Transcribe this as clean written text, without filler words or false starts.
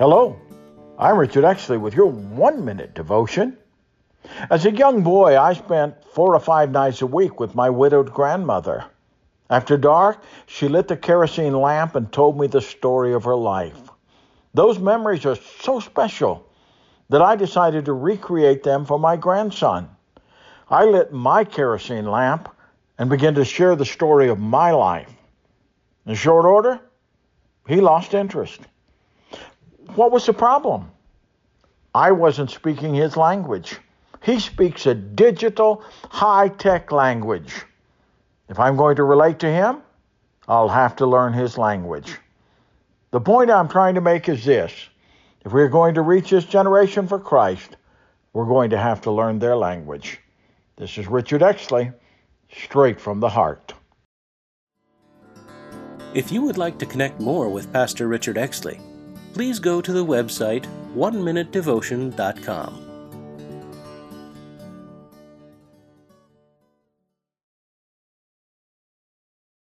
Hello, I'm Richard Exley with your 1-minute devotion. As a young boy, I spent 4 or 5 nights a week with my widowed grandmother. After dark, she lit the kerosene lamp and told me the story of her life. Those memories are so special that I decided to recreate them for my grandson. I lit my kerosene lamp and began to share the story of my life. In short order, he lost interest. What was the problem? I wasn't speaking his language. He speaks a digital, high-tech language. If I'm going to relate to him, I'll have to learn his language. The point I'm trying to make is this. If we're going to reach this generation for Christ, we're going to have to learn their language. This is Richard Exley, straight from the heart. If you would like to connect more with Pastor Richard Exley, please go to the website oneminutedevotion.com.